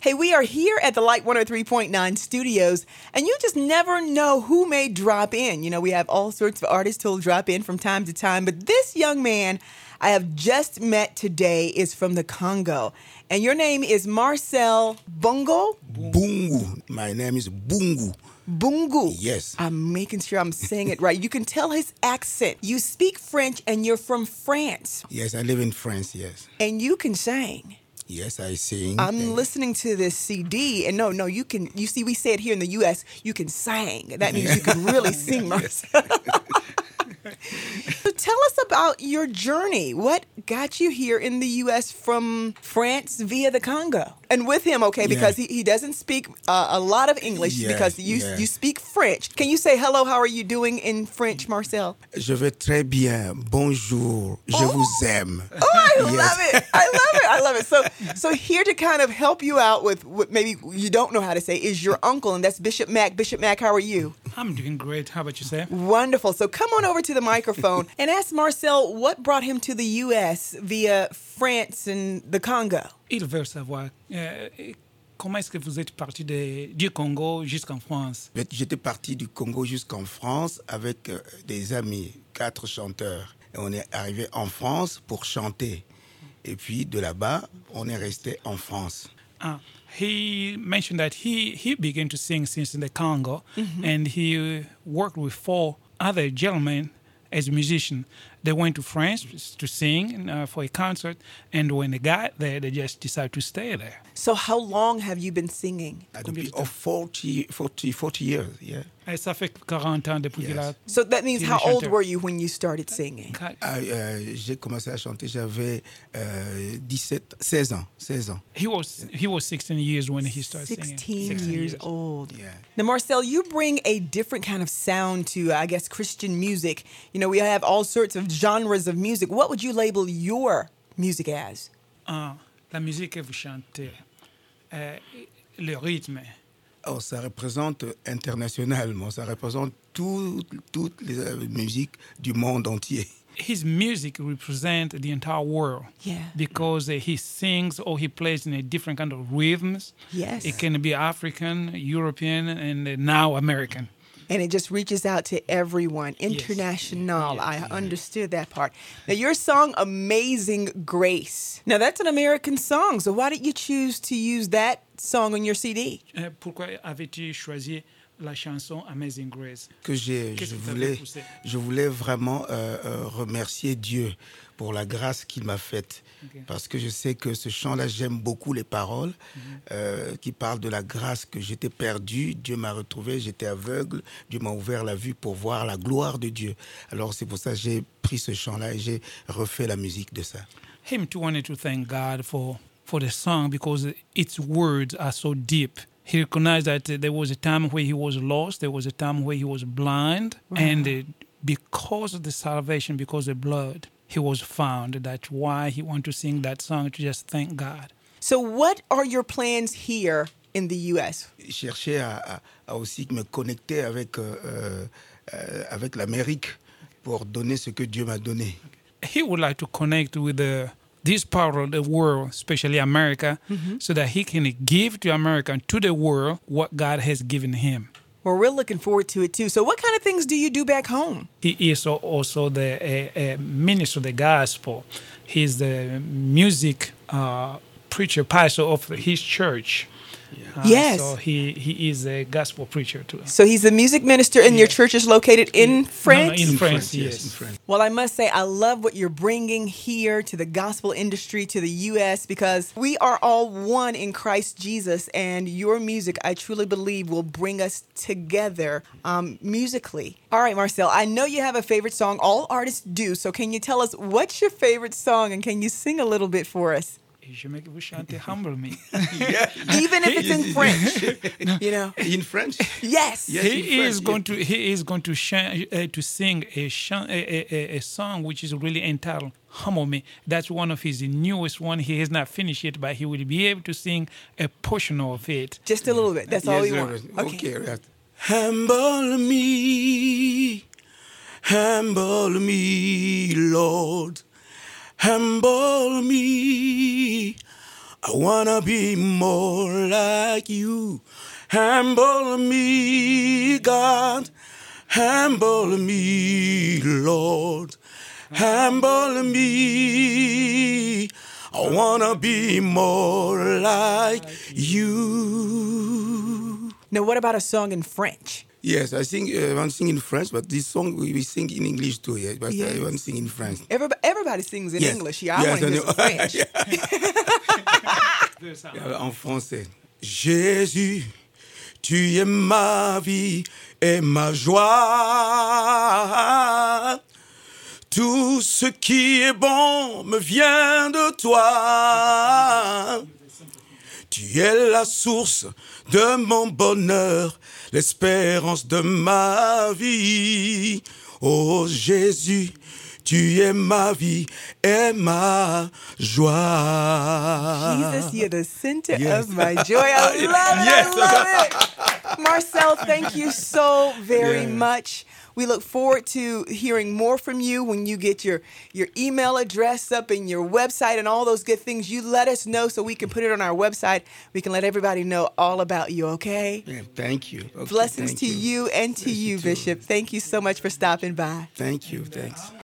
Hey, we are here at the Light 103.9 studios, and you just never know who may drop in. You know, we have all sorts of artists who'll drop in from time to time, but this young man I have just met today is from the Congo, and your name is Marcel Bongo? Bungu. My name is Bungu. Bungu. Yes. I'm making sure I'm saying it right. You can tell his accent. You speak French, and you're from France, Yes, I live in France, yes. and you can sing. Yes, I sing. I'm listening to this CD, and no, you can. You see, we say it here in the U.S. You can sing. That means you can really sing, Marcel. So tell us about your journey. What got you here in the U.S. from France via the Congo? And with him, okay, because he doesn't speak a lot of English because you speak French. Can you say hello? How are you doing in French, Marcel? Je vais très bien. Bonjour. Je vous aime. Oh, I love it. I love it. So here to kind of help you out with what maybe you don't know how to say is your uncle, and that's Bishop Mack. Bishop Mack, how are you? I'm doing great. How about yourself? Wonderful. So come on over to the microphone and ask Marcel what brought him to the U.S. via France and the Congo. Il veut savoir comment est-ce que vous êtes parti du Congo jusqu'en France. J'étais parti du Congo jusqu'en France avec des amis, 4 chanteurs. Et on est arrivé en France pour chanter. Et puis de là-bas, on est resté en France. He mentioned that he began to sing since in the Congo, and he worked with 4 other gentlemen as a musician. They went to France to sing for a concert, and when they got there, they just decided to stay there. So how long have you been singing? Depuis 40 years, yeah. Ça fait 40 ans depuis qu'il a... So that means how old were you when you started singing? J'ai commencé à chanter, j'avais 16 ans. He was 16 years when he started singing. 16 years old. Yeah. Now, Marcel, you bring a different kind of sound to, I guess, Christian music. You know, we have all sorts of genres of music. What would you label your music as? La musique que vous chantez, le rythme. Oh, ça représente internationalement, ça représente toutes les musiques du monde entier. His music represents the entire world. Yeah. Because he sings or he plays in a different kind of rhythms. Yes. It can be African, European, and now American. And it just reaches out to everyone, international. Yes. I understood that part. Now, your song, Amazing Grace. Now, that's an American song, so why did you choose to use that song on your CD? Pourquoi avais-tu choisi la chanson Amazing Grace? Je voulais vraiment remercier Dieu pour la grâce qu'il m'a faite. Okay. Parce que je sais que ce chant-là, j'aime beaucoup les paroles qui parlent de la grâce que j'étais perdu. Dieu m'a retrouvé, j'étais aveugle. Dieu m'a ouvert la vue pour voir la gloire de Dieu. Alors c'est pour ça que j'ai pris ce chant-là et j'ai refait la musique de ça. Him too wanted to thank God for the song because its words are so deep. He recognized that there was a time where he was lost, there was a time where he was blind, and because of the salvation, because of the blood, he was found. That's why he wanted to sing that song to just thank God. So what are your plans here in the U.S.? Chercher à aussi me connecter avec l'Amérique pour donner ce que Dieu m'a donné. He would like to connect with this part of the world, especially America, so that he can give to America and to the world what God has given him. Well, we're looking forward to it, too. So what kind of things do you do back home? He is also the minister of the gospel. He's the music preacher, pastor of his church. Yes. So he is a gospel preacher too. So he's a music minister, and your church is located in France? No, in France, yes. In France. Well, I must say, I love what you're bringing here to the gospel industry, to the U.S., because we are all one in Christ Jesus, and your music, I truly believe, will bring us together musically. All right, Marcel, I know you have a favorite song. All artists do. So can you tell us what's your favorite song, and can you sing a little bit for us? Je make vous chanter Humble Me. Even if it's in French, you know. In French? Yes. He is going to sing a song which is really entitled Humble Me. That's one of his newest one. He has not finished it, but he will be able to sing a portion of it. Just a little bit. That's all we want. Okay. Right. Humble me, Lord. Humble me, I wanna be more like you. Humble me, God. Humble me, Lord. Humble me. I wanna be more like you. Now, what about a song in French? Yes, I want to sing in French, but this song we sing in English too. Yeah, but I want to sing in French. Everybody sings in Yes. English. Yeah, I want to hear some French. En français. Jésus, tu es ma vie et ma joie. Tout ce qui est bon me vient de toi. Tu es la source de mon bonheur, l'espérance de ma vie. Oh Jésus, tu es ma vie et ma joie. Jesus, you're the center Yes. of my joy. I love it. Yes. I love it. Marcel, thank you so very Yeah. much. We look forward to hearing more from you when you get your email address up and your website and all those good things. You let us know so we can put it on our website. We can let everybody know all about you, okay? Yeah, thank you. Okay, Blessings thank to you and to Bless you, you too. Bishop. Thank you so much for stopping by. Thank you. Thanks.